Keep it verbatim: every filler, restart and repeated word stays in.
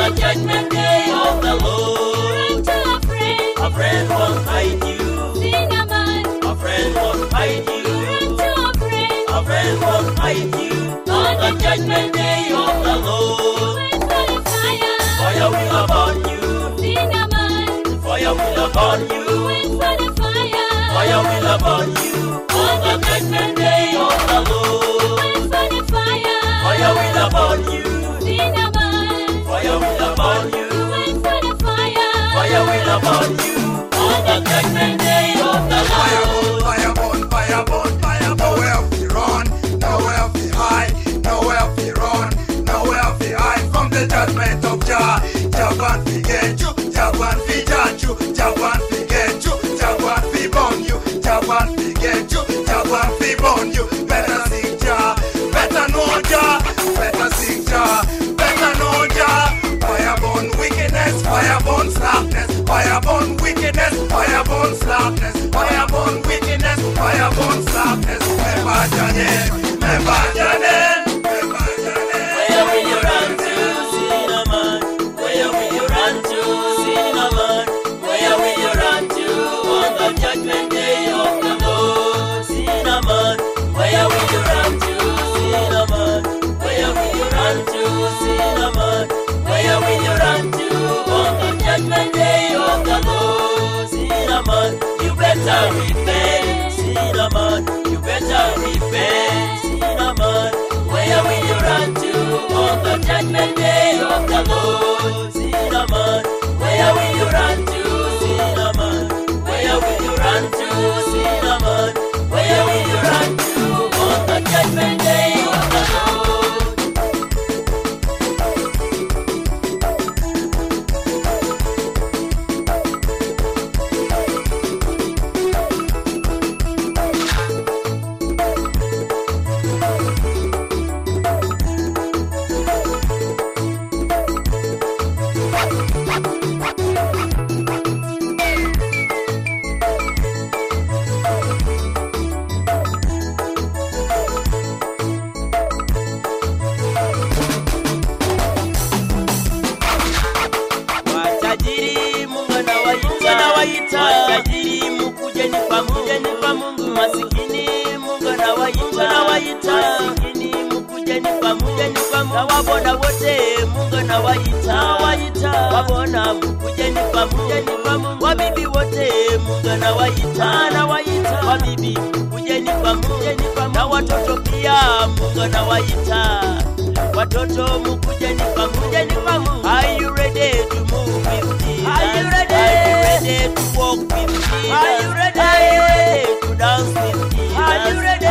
the judgment day of the Lord. Run to a friend. A friend won't hide you. Cinnamon. A friend won't hide you. Run to a friend. A friend won't hide you. On the judgment day of the Lord. Wait for the fire. Fire will burn you. Cinnamon. Fire will burn you. Wait for the fire. Fire will burn you. On the judgment day of the Lord. Wait for the fire. Fire will burn you. Cinnamon. Fire will burn you. Wait for the fire. Fire will burn you. On the judgment day of the Lord. Fire burn, fire burn, fire burn. Nowhere we run, nowhere we hide, nowhere we run, nowhere we hide from the judgment of Jah. Jah want to get you, Jah want to judge you, Jah want to get you, Jah want to burn you, Jah want to get you, Jah want to burn you. Better sing Jah, better know Jah, better sing Jah, better know Jah. Fire burn wickedness, fire burn slackness, fire burn wickedness, fire burn slackness, fire burn wickedness, fire burn slackness. Remember your name, remember your name, remember your name. Where will you run to, Cinnamon? Where will you run to, Cinnamon? Where will you run to on the judgment day of the Lord? Cinnamon, where will you run to, Cinnamon? Where will you run to, Cinnamon? Where will you run to on the judgment day of the Lord? Cinnamon, you better repent. Cinnamon, you better repent. Cinnamon, where will you run to on the judgment day of the Lord? Cinnamon, where will you run to? Cinnamon, where will you run to? Cinnamon, where will you run to on the judgment day of the Lord? Watajiri Mungu anawaita, watajiri mkujeni kwa Mungu, masikini Mungu anawaita, masikini mkujeni kwa Mungu, na wabona wote Mungu anawaita, wabona mkujeni kwa Mungu, wabibi wote Mungu anawaita, wabibi mkujeni kwa Mungu, na watoto pia Mungu anawaita, watoto mkujeni kwa Mungu. Are you ready to move with me? Are you ready? Are you ready to walk with me? Are you ready? Are you ready to dance with me? Are you ready?